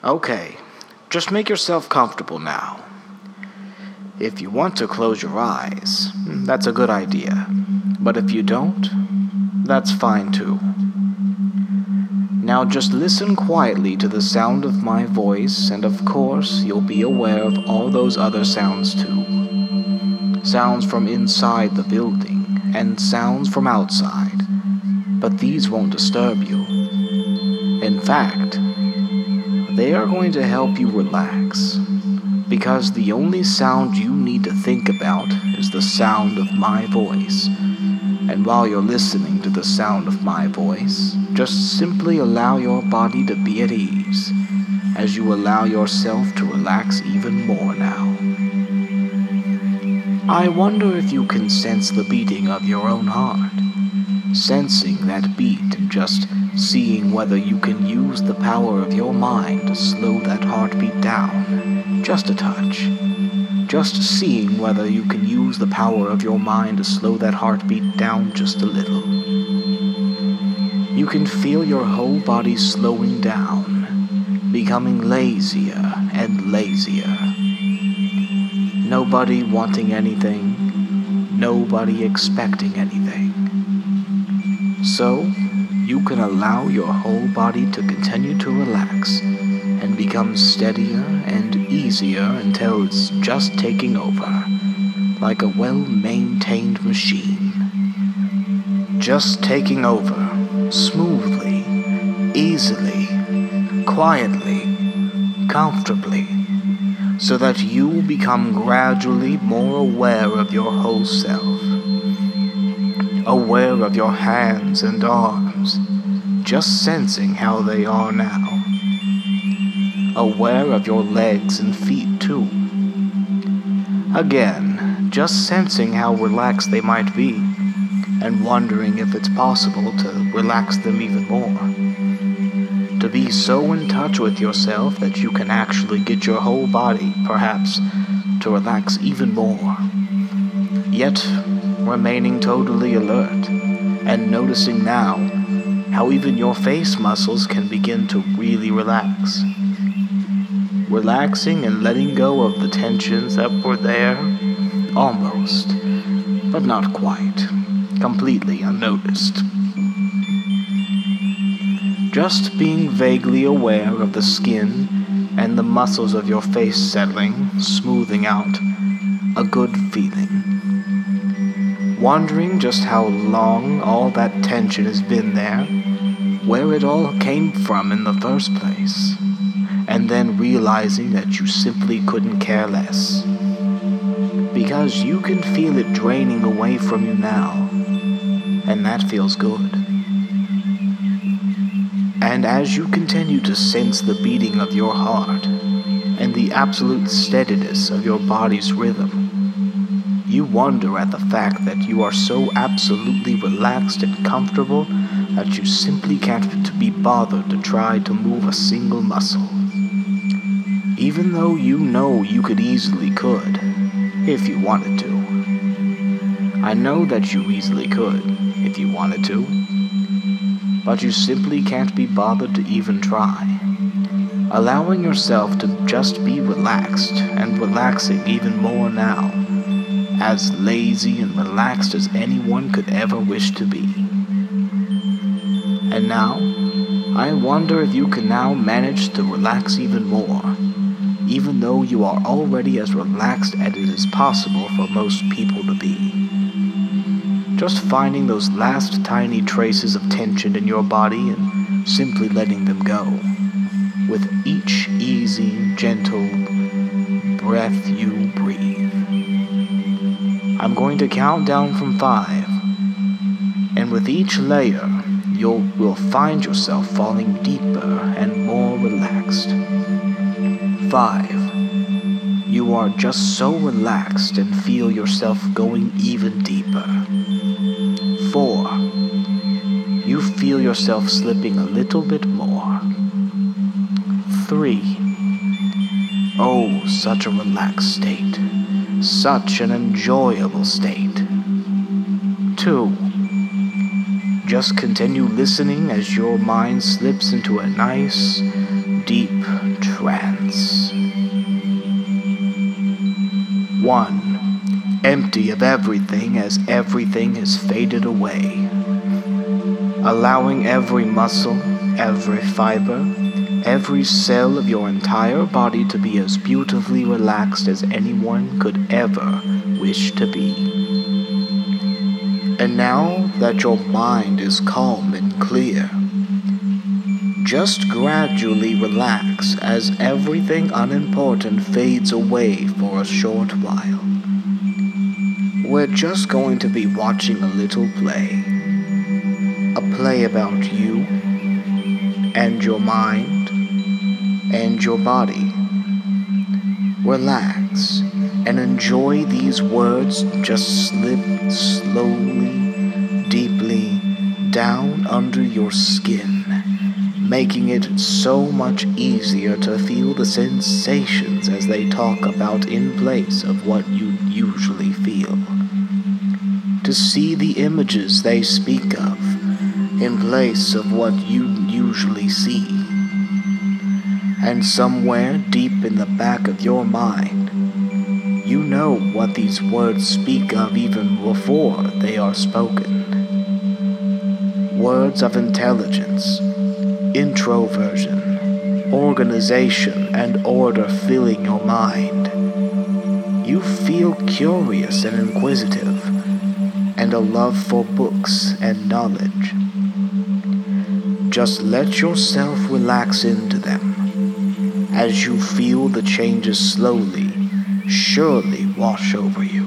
Okay, just make yourself comfortable now. If you want to close your eyes, that's a good idea. But if you don't, that's fine too. Now just listen quietly to the sound of my voice, and of course you'll be aware of all those other sounds too. Sounds from inside the building, and sounds from outside. But these won't disturb you. In fact, they are going to help you relax, because the only sound you need to think about is the sound of my voice. And while you're listening to the sound of my voice, just simply allow your body to be at ease, as you allow yourself to relax even more now. I wonder if you can sense the beating of your own heart, sensing that beat and just seeing whether you can use the power of your mind to slow that heartbeat down, just a touch. Just seeing whether you can use the power of your mind to slow that heartbeat down just a little. You can feel your whole body slowing down, becoming lazier and lazier. Nobody wanting anything, nobody expecting anything. So, you can allow your whole body to continue to relax and become steadier and easier until it's just taking over, like a well-maintained machine. Just taking over, smoothly, easily, quietly, comfortably, so that you become gradually more aware of your whole self. Aware of your hands and arms, just sensing how they are now. Aware of your legs and feet too. Again, just sensing how relaxed they might be, and wondering if it's possible to relax them even more. To be so in touch with yourself that you can actually get your whole body, perhaps, to relax even more. Yet, remaining totally alert, and noticing now how even your face muscles can begin to really relax. Relaxing and letting go of the tensions that were there, almost, but not quite, completely unnoticed. Just being vaguely aware of the skin and the muscles of your face settling, smoothing out, a good feeling. Wondering just how long all that tension has been there, where it all came from in the first place, and then realizing that you simply couldn't care less. Because you can feel it draining away from you now, and that feels good. And as you continue to sense the beating of your heart, and the absolute steadiness of your body's rhythm, you wonder at the fact that you are so absolutely relaxed and comfortable that you simply can't be bothered to try to move a single muscle. Even though you know you could, if you wanted to. I know that you easily could, if you wanted to. But you simply can't be bothered to even try. Allowing yourself to just be relaxed and relaxing even more now. As lazy and relaxed as anyone could ever wish to be. And now, I wonder if you can now manage to relax even more, even though you are already as relaxed as it is possible for most people to be. Just finding those last tiny traces of tension in your body and simply letting them go, with each easy, gentle breath you breathe. I'm going to count down from 5, and with each layer, you will find yourself falling deeper and more relaxed. 5. You are just so relaxed and feel yourself going even deeper. 4. You feel yourself slipping a little bit more. 3. Oh, such a relaxed state. Such an enjoyable state. 2. Just continue listening as your mind slips into a nice, deep trance. 1. Empty of everything as everything has faded away. Allowing every muscle, every fiber, every cell of your entire body to be as beautifully relaxed as anyone could ever wish to be. And now that your mind is calm and clear, just gradually relax as everything unimportant fades away for a short while. We're just going to be watching a little play. A play about you and your mind and your body. Relax and enjoy these words just slip slowly, deeply down under your skin, making it so much easier to feel the sensations as they talk about in place of what you usually feel. To see the images they speak of in place of what you usually see. And somewhere deep in the back of your mind, you know what these words speak of even before they are spoken. Words of intelligence, introversion, organization, and order filling your mind. You feel curious and inquisitive, and a love for books and knowledge. Just let yourself relax into them as you feel the changes slowly, surely wash over you.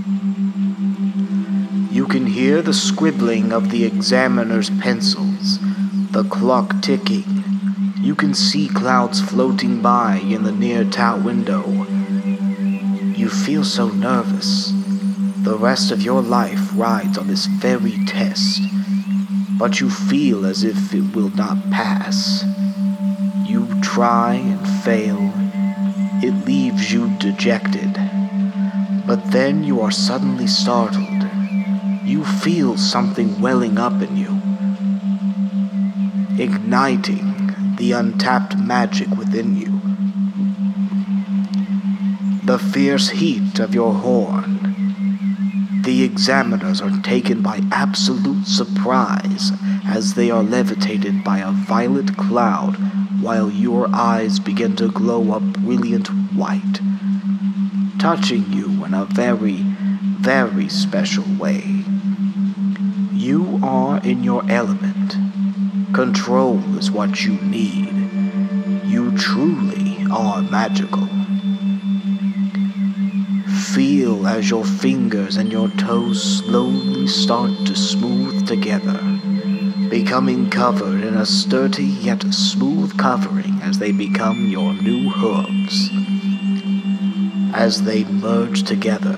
You can hear the scribbling of the examiner's pencils, the clock ticking. You can see clouds floating by in the near tower window. You feel so nervous. The rest of your life rides on this very test, but you feel as if it will not pass. You try and fail. It leaves you dejected. But then you are suddenly startled. You feel something welling up in you, igniting the untapped magic within you. The fierce heat of your horn. The examiners are taken by absolute surprise as they are levitated by a violet cloud while your eyes begin to glow a brilliant white, touching you in a very, very special way. You are in your element. Control is what you need. You truly are magical. Feel as your fingers and your toes slowly start to smooth together, becoming covered in a sturdy yet smooth covering as they become your new hooves. As they merge together,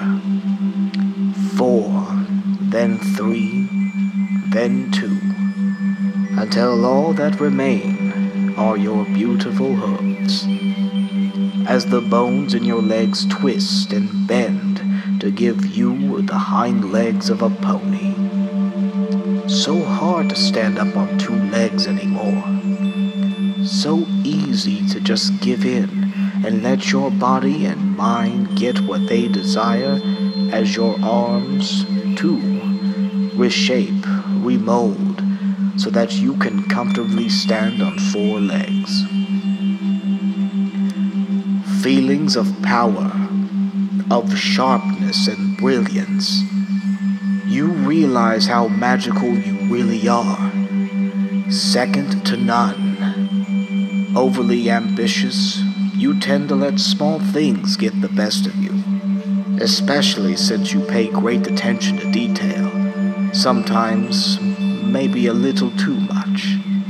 4, then 3, then 2, until all that remain are your beautiful hooves. As the bones in your legs twist and bend to give you the hind legs of a pony. So hard to stand up on 2 legs anymore. So easy to just give in and let your body and mind get what they desire as your arms, too, reshape, remold, so that you can comfortably stand on 4 legs. Feelings of power, of sharpness and brilliance. You realize how magical you really are, second to none. Overly ambitious, you tend to let small things get the best of you, especially since you pay great attention to detail, sometimes maybe a little too much.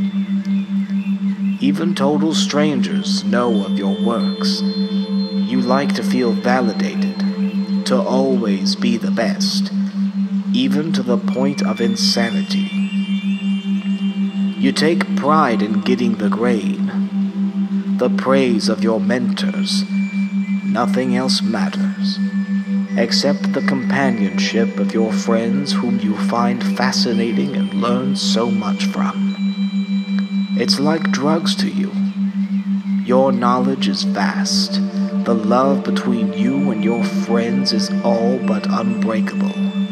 Even total strangers know of your works. You like to feel validated, to always be the best, even to the point of insanity. You take pride in getting the grade, the praise of your mentors. Nothing else matters, except the companionship of your friends whom you find fascinating and learn so much from. It's like drugs to you. Your knowledge is vast. The love between you and your friends is all but unbreakable.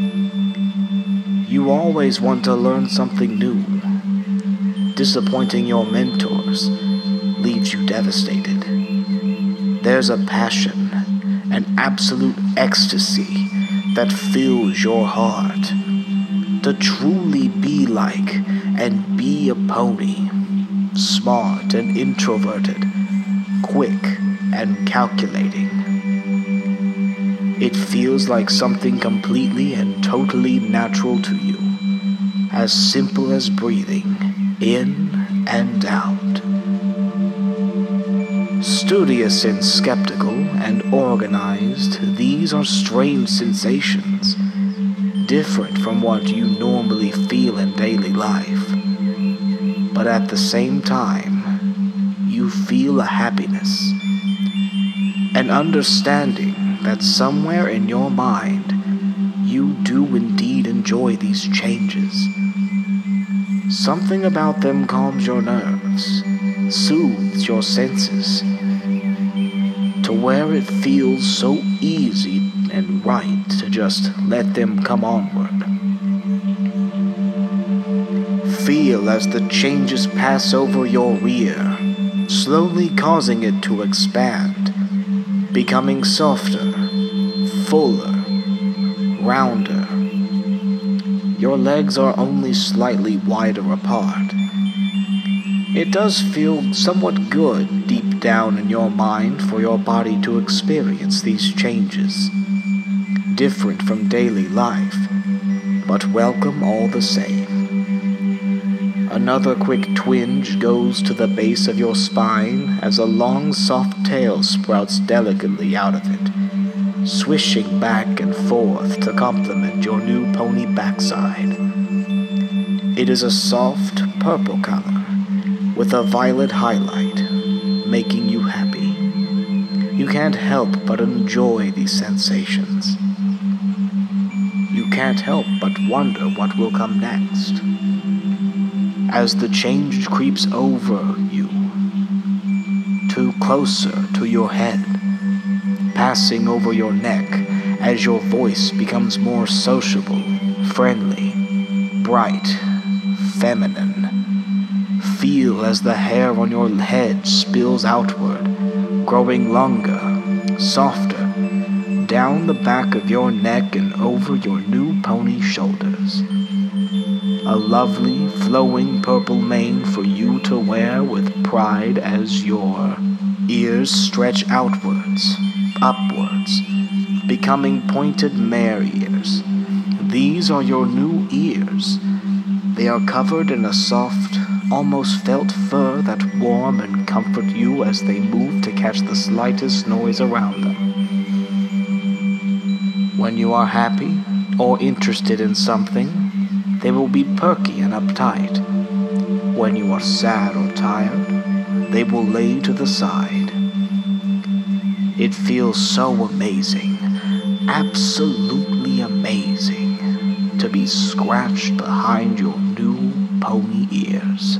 You always want to learn something new. Disappointing your mentors leaves you devastated. There's a passion, an absolute ecstasy that fills your heart. To truly be like and be a pony, smart and introverted, quick and calculating. It feels like something completely and totally natural to you, as simple as breathing in and out. Studious and skeptical and organized, these are strange sensations, different from what you normally feel in daily life. But at the same time, you feel a happiness, an understanding that somewhere in your mind, you do indeed enjoy these changes. Something about them calms your nerves, soothes your senses, to where it feels so easy and right to just let them come onward. Feel as the changes pass over your rear, slowly causing it to expand, becoming softer, fuller, rounder. Your legs are only slightly wider apart. It does feel somewhat good deep down in your mind for your body to experience these changes, different from daily life, but welcome all the same. Another quick twinge goes to the base of your spine as a long soft tail sprouts delicately out of it, swishing back and forth to complement your new pony backside. It is a soft purple color with a violet highlight, making you happy. You can't help but enjoy these sensations. You can't help but wonder what will come next. As the change creeps over you, closer to your head, passing over your neck as your voice becomes more sociable, friendly, bright, feminine. Feel as the hair on your head spills outward, growing longer, softer, down the back of your neck and over your new pony shoulders. A lovely, flowing purple mane for you to wear with pride as your ears stretch outwards, upwards, becoming pointed mare ears. These are your new ears. They are covered in a soft, almost felt fur that warm and comfort you as they move to catch the slightest noise around them. When you are happy or interested in something, they will be perky and uptight. When you are sad or tired, they will lay to the side. It feels so amazing, absolutely amazing, to be scratched behind your new pony ears.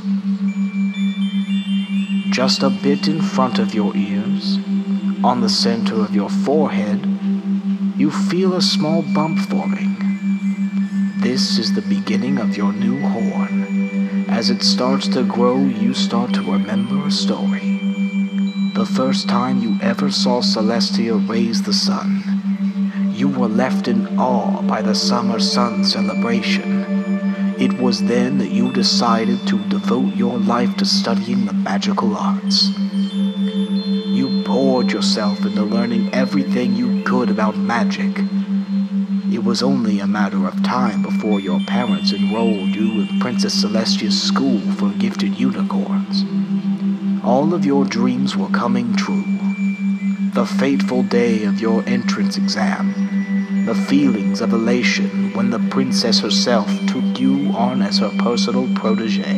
Just a bit in front of your ears, on the center of your forehead, you feel a small bump forming. This is the beginning of your new horn. As it starts to grow, you start to remember a story. The first time you ever saw Celestia raise the sun, you were left in awe by the summer sun celebration. It was then that you decided to devote your life to studying the magical arts. You poured yourself into learning everything you could about magic. It was only a matter of time before your parents enrolled you in Princess Celestia's school for gifted unicorns. All of your dreams were coming true. The fateful day of your entrance exam, the feelings of elation when the princess herself took you on as her personal protege.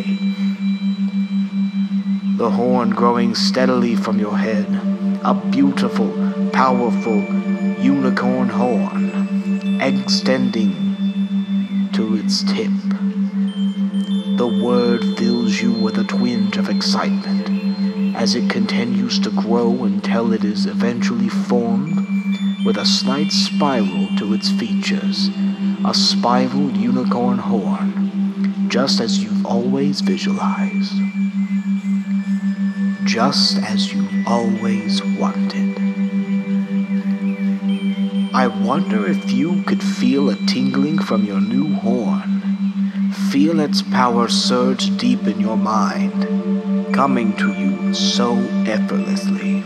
The horn growing steadily from your head, a beautiful, powerful unicorn horn, extending to its tip. The word fills you with a twinge of excitement as it continues to grow until it is eventually formed with a slight spiral to its features, a spiraled unicorn horn, just as you've always visualized. Just as you've always wanted. I wonder if you could feel a tingling from your new horn. Feel its power surge deep in your mind, coming to you so effortlessly.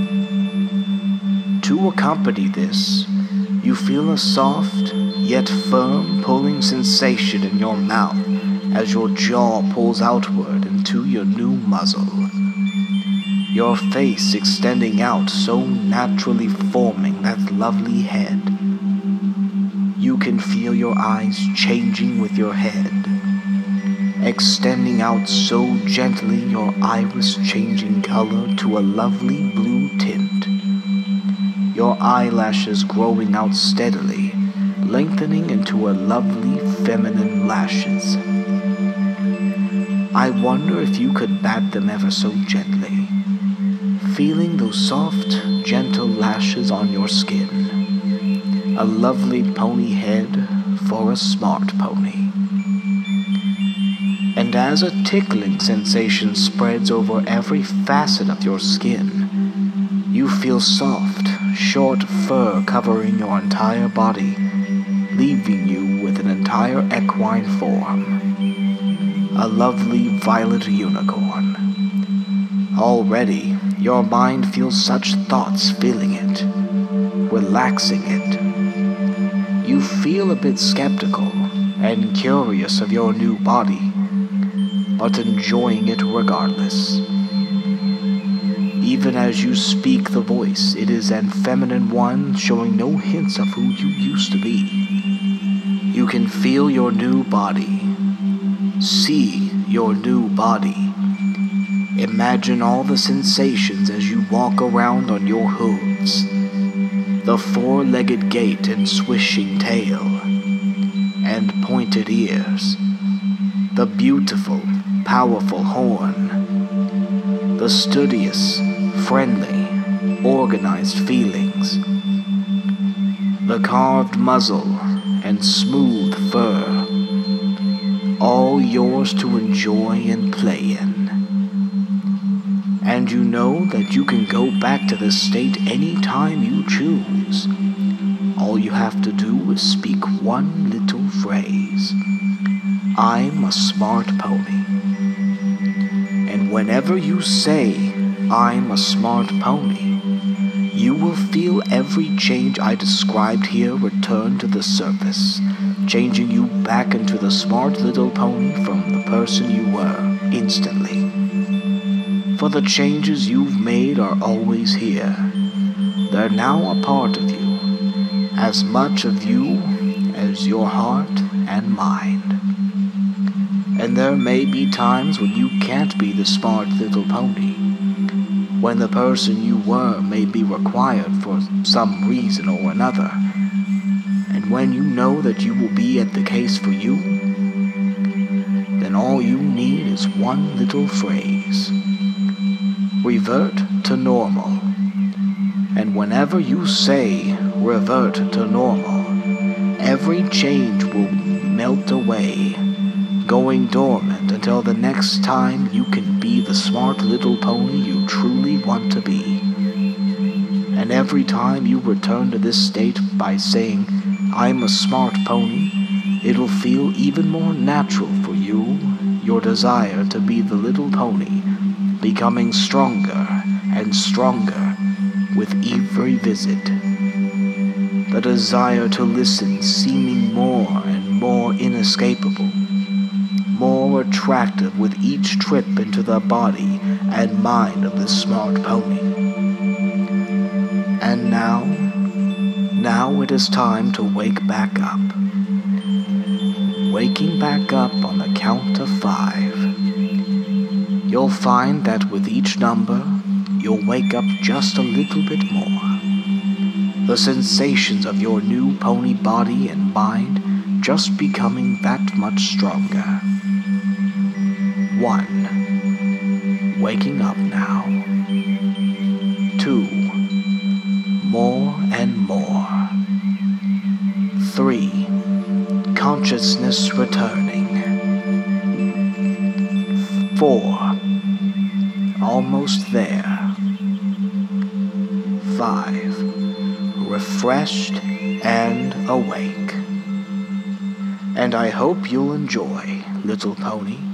To accompany this, you feel a soft yet firm pulling sensation in your mouth as your jaw pulls outward into your new muzzle. Your face extending out so naturally, forming that lovely head. You can feel your eyes changing with your head, extending out so gently, your iris changing color to a lovely blue tint. Your eyelashes growing out steadily, lengthening into a lovely feminine lashes. I wonder if you could bat them ever so gently, feeling those soft, gentle lashes on your skin. A lovely pony head for a smart pony. And as a tickling sensation spreads over every facet of your skin, you feel soft, short fur covering your entire body, leaving you with an entire equine form. A lovely violet unicorn. Already, your mind feels such thoughts filling it, relaxing it. You feel a bit skeptical and curious of your new body, but enjoying it regardless. Even as you speak the voice, it is an feminine one showing no hints of who you used to be. You can feel your new body, see your new body. Imagine all the sensations as you walk around on your hooves, the four-legged gait and swishing tail, and pointed ears, the beautiful, powerful horn, the studious, friendly, organized feelings, the carved muzzle and smooth fur, all yours to enjoy and play in. And you know that you can go back to this state any time you choose. All you have to do is speak one little phrase. I'm a smart pony. And whenever you say, I'm a smart pony, you will feel every change I described here return to the surface, changing you back into the smart little pony from the person you were instantly. For the changes you've made are always here. They're now a part of you, as much of you as your heart and mind. And there may be times when you can't be the smart little pony, when the person you were may be required for some reason or another, and when you know that you will be at the case for you, then all you need is one little phrase. Revert to normal. And whenever you say revert to normal, every change will melt away, going dormant until the next time you can be the smart little pony you truly want to be. And every time you return to this state by saying, I'm a smart pony, it'll feel even more natural for you, your desire to be the little pony, becoming stronger and stronger with every visit. The desire to listen seeming more and more inescapable, more attractive with each trip into the body and mind of this smart pony. And now it is time to wake back up. Waking back up on the count of 5. You'll find that with each number, you'll wake up just a little bit more. The sensations of your new pony body and mind just becoming that much stronger. 1. Waking up now. 2. More and more. 3. Consciousness returning. 4. Almost there. 5. Refreshed and awake. And I hope you'll enjoy, little pony.